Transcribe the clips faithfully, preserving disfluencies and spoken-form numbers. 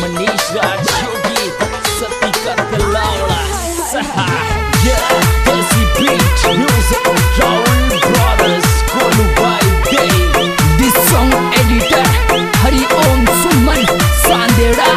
मनीष राज योगी सती का तलावड़ा सहा yeah देसी बीट म्यूजिक राहुल ब्रदर्स कोलू भाई दे दिस सॉन्ग एडिटर हरि ओम सुमन सांदेड़ा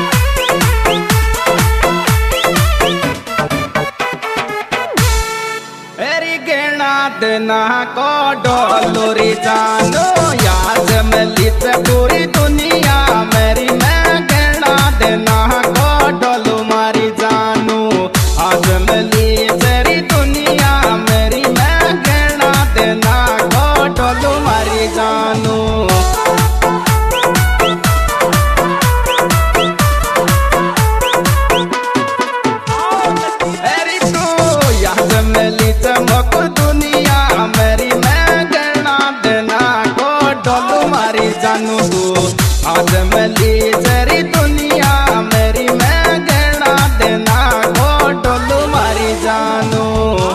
एरी गेना देना को डोलोरी जानो याद मिलित पूरी दुनिया मेरी मैं गेना देना को डोलो मारी जानू आज मिली तेरी दुनिया मेरी मैं गेना देना को डोलो मारी जानू एरी तू याद मिली चमक दुनिया मेरी मैं गणा देना को डोलू मारी जानू तू आज मिली तेरी दुनिया मेरी मैं गणा देना को डोलू मारी जानू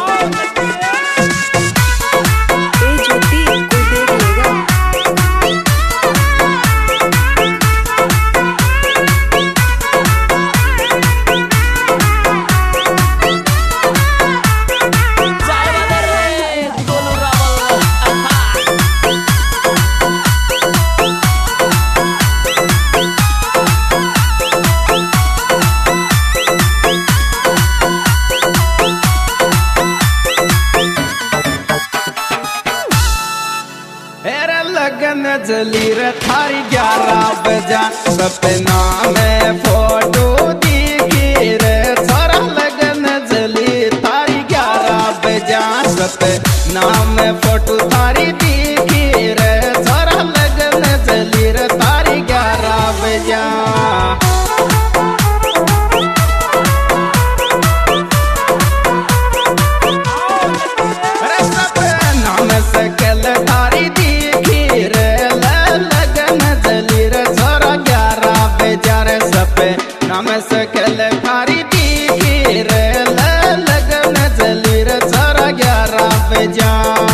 लगन जली रे थारी ग्यारह बजा सपना में फोटो दिखी रे छोरा लगन जली थारी ग्यारह बजा सपना में फोटो थारी दिखी रे छोरा लगन जली रे थारी ग्यारह बजा सकल थारी दिखी रे लगन जली रे छोरा ग्यारह बजा रे सपे नाम सकल थारी दिखी रे लगन जली रे छोरा ग्यारह बजा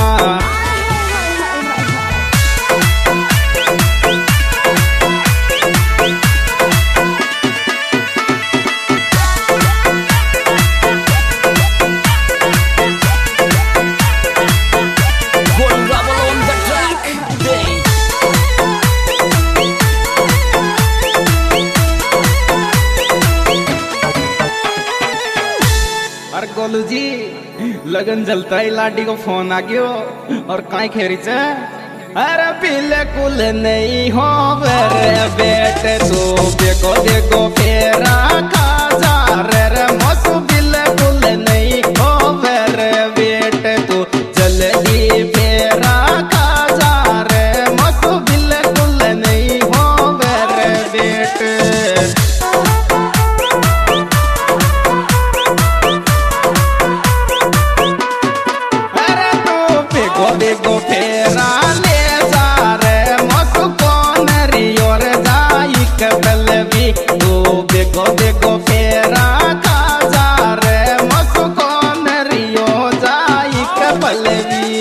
गोलू जी लगन जलता ही लाडी को फोन आ गयो और काई खेरी चे अरे पीले कुल नहीं हो रे बेटे तू देखो देखो फेरा खा जा रे रे मसु पीले कुल नहीं हो रे बेटे तू जल्दी फेरा खा जा रे मसु पीले कुल नहीं हो रे बेटे देखो फेरा ले जा रे मसु कौन रियो रे जाई कबल भी तू देखो देखो फेरा खा जा रे मसु कौन रियो जाई कबल भी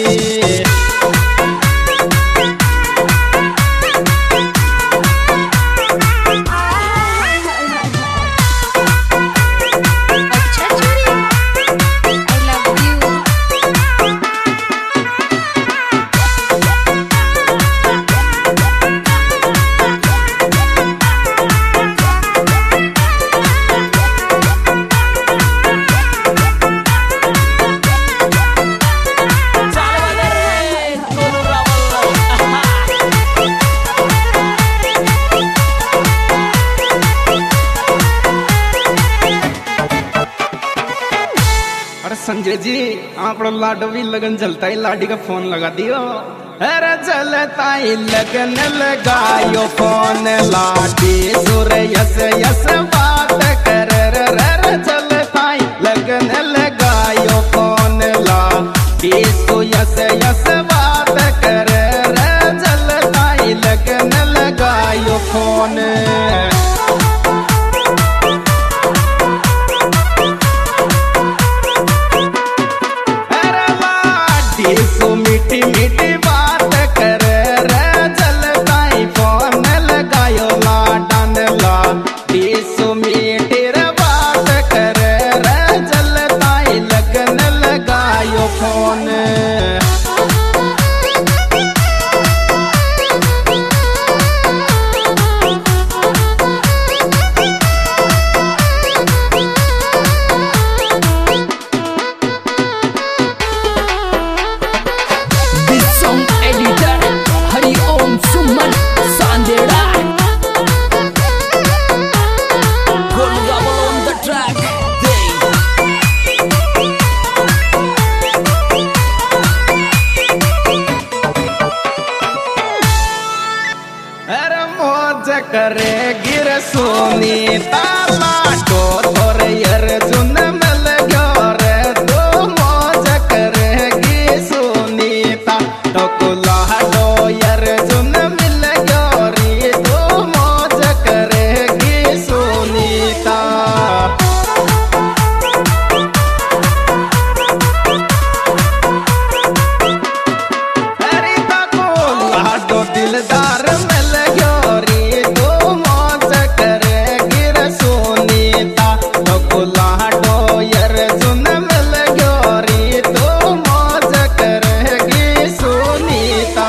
संजय जी आप लाडो भी लगन जलता ही लाडी का फोन लगा दियो अरे जलता ही लगन लगायो फोन लाडी सुर यस यस बात कर रे रे जलता ही लगन लगायो फोन लाडी सु यस यस बात कर रे जलता ही लगन लगायो फोन मीठी मीठी बात कर रे जलता ही फोन लगायो लाडन ला सुनीता लाडो तोरे अर्जुन मिल गयो रे तू मौज करेगी सुनीता तो लाडो अर्जुन मिल गयो रे तू मौज करेगी सुनीता। दिलदार मिल गयो रे तू मौज करेगी रे सुनीता तो लाडो अर्जुन मिल गयो रे तू मौज करेगी सुनीता।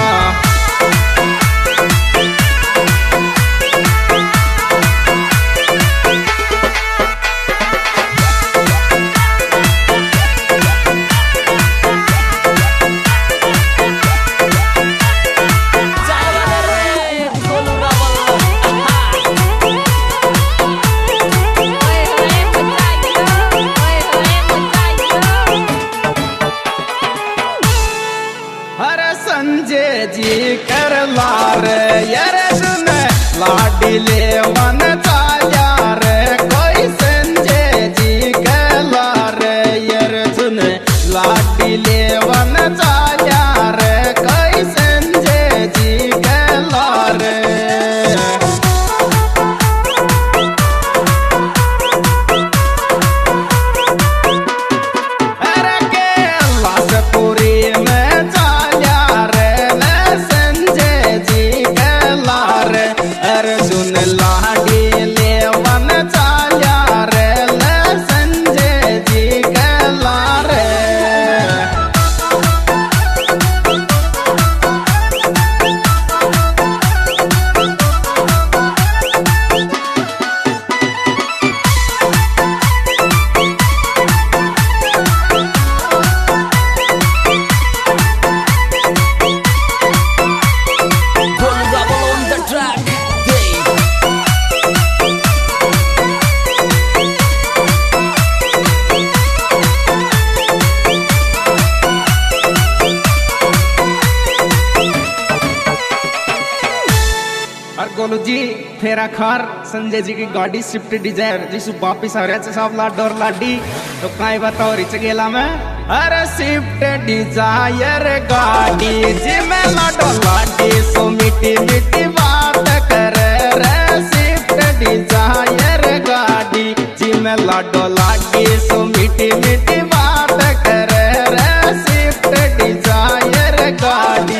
संजय जी कर लार अर्जुन लाडी ले मन चाल्या रे कोई संजय जी कर लार अर्जुन लाडी ले मन चाल्या रे कोई संजय जी कर लार। अरे के लासपुरी में चाल्या अर्जुन लाडी ले वन चाल्या रे ले संजय जी कहला रे। और गोलू जी फेरा खार संजय जी की गाड़ी स्विफ्ट डिजायर जिसु वापिस आ रहा सब लाडो और लाडी तो काई बताओ रिच गेला में। अरे स्विफ्ट डिजायर गाड़ी जी में लाडो लाडी सो मीठी मीठी बात करे रे स्विफ्ट डिजायर गाड़ी जी में लाडो लाडी सो मीठी मीठी बात करे रे स्विफ्ट डिजायर गाड़ी।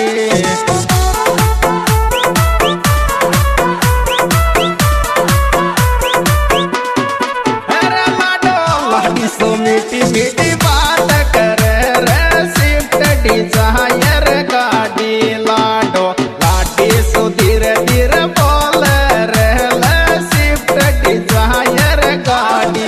सो मीठी मीठी बात करे रे स्विफ्ट डिजायर गाड़ी लाडो लाडी सो धीरे धीरे बोल रे स्विफ्ट डिजायर गाड़ी।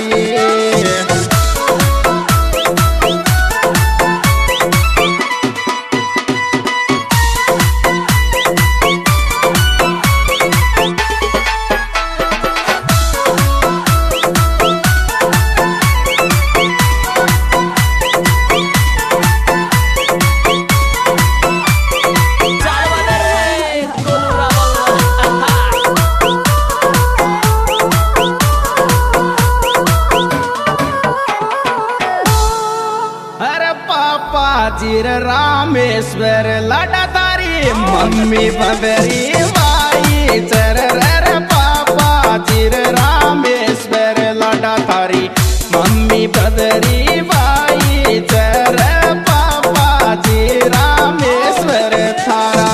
जीर रामेश्वर लड़ा तारी मम्मी बबरी भाई चर रे पापा जीर रामेश्वर लड़ा तारी मम्मी बबरी भाई चर पापा जी रामेश्वर थारा।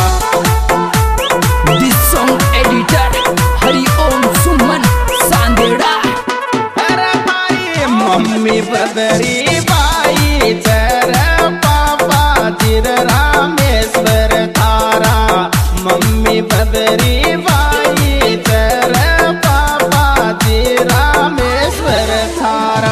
This song edited हरि ओम सुमन सांदेड़ा। अरे तारी मम्मी बबरी भाई चर पापा जीर रामेश्वर थारा मम्मी बदरी भाई चर पापा जी रामेश्वर थारा।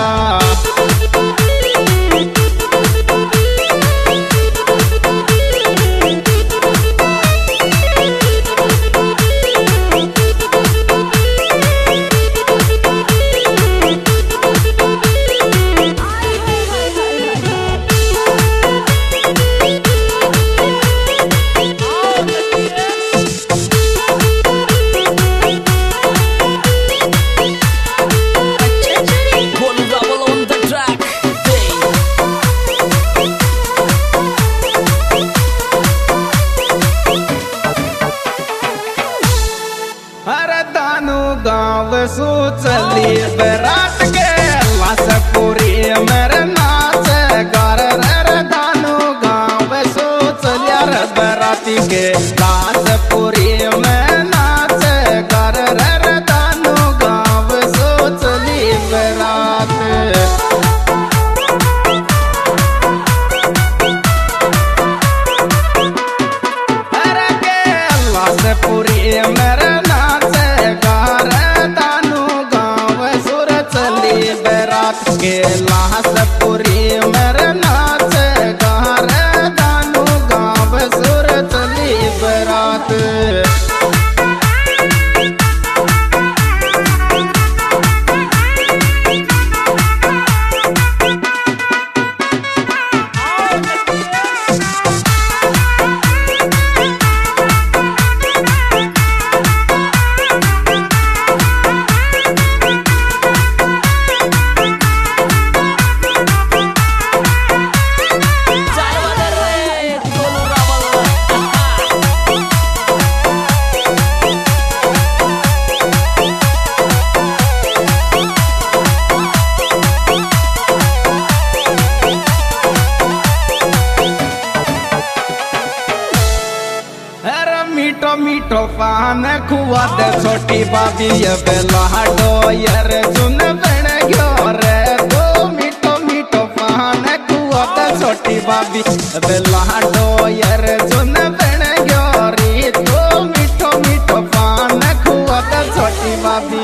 दानू गाँव सो चली बरात के लासपुरी मेरे नाच गार रे दानू गाँव सो चलिया रे बराती के लासपुरी में नाच गार रे दानू गाँव सो चली बरात। पूरी मेरे नाच गार दानू गाँव सुर चली बरात के लासपुरी मेरे नाच गार दानू गाँव सुर चली बरात। मीठो मीठो पान खुआ दे छोटी बाबी बेलाडो यार सुन बन गयो रे दो मीठो मीठो पान खुआ दे छोटी बाबी बेलाडो यार सुन बन गयो रे दो मीठो मीठो पान खुआ दे छोटी बाबी।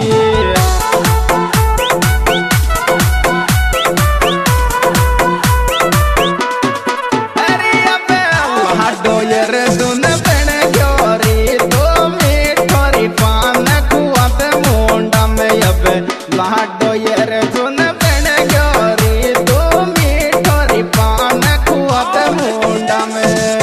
लाडो यार सुन बन गयो रे दो मीठोरी पान खुआत मुंडा में।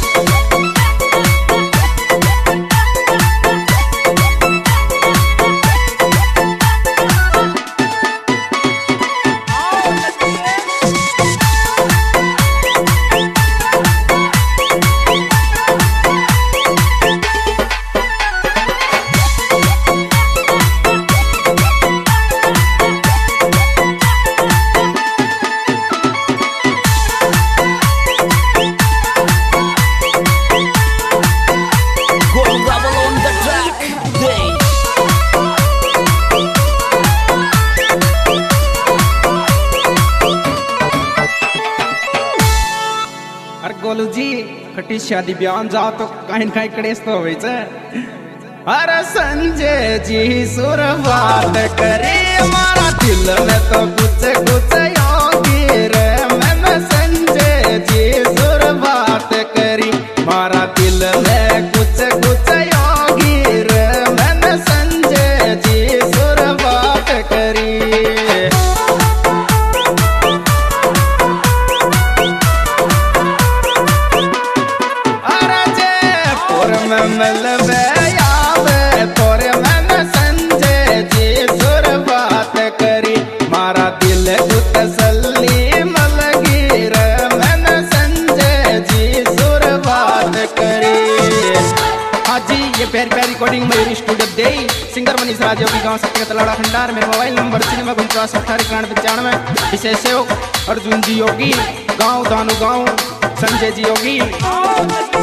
गोलू जी खटी शादी ब्यान जाओ तो कहीं कहीं कड़ेस तो होवे छे। अरे संजय जी सुर बात करे हमारा दिल में तो कुछ कुछ योगी रे मैंने संजय जी सुर बात करी हमारा दिल में कुछ कुछ योगी रे मैंने संजय जी सुर बात करी। मिलवे आवे तोरे मन संजय जी सुर बात करी मारा दिल को तसल्ली मलगी रे मन संजय जी सुर बात करी। हाँ जी ये प्यारी प्यारी रिकॉर्डिंग मेरी स्टूडियो दे सिंगर मनीष राज योगी गाँव सत्य तलाड़ा खंडार मेरा मोबाइल नंबर सिनेमा उनचास अठारह इक्यानवे पचानवे विशेष सहयोग अर्जुन जी योगी गाँव दानू गाँव संजय जी योगी।